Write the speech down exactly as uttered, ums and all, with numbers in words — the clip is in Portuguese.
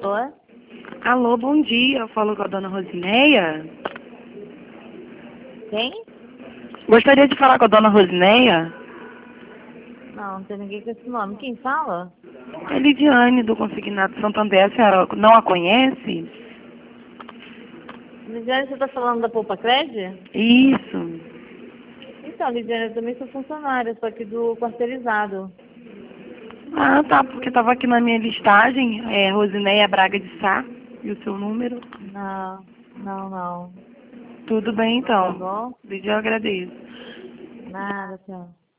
Oi? Alô, bom dia. Eu falo com a dona Rosineia. Quem? Gostaria de falar com a dona Rosineia. Não, não tem ninguém com esse nome. Quem fala? É Lidiane, do Consignado Santander. A senhora não a conhece? Lidiane, você está falando da Poupa Cred? Isso. Então, Lidiane, eu também sou funcionária, só que do quarteirizado. Ah, tá, porque estava aqui na minha listagem, é Rosineia Braga de Sá, e o seu número. Não, não, não. Tudo bem, Tá então. bom? Desde eu agradeço. Nada, tchau.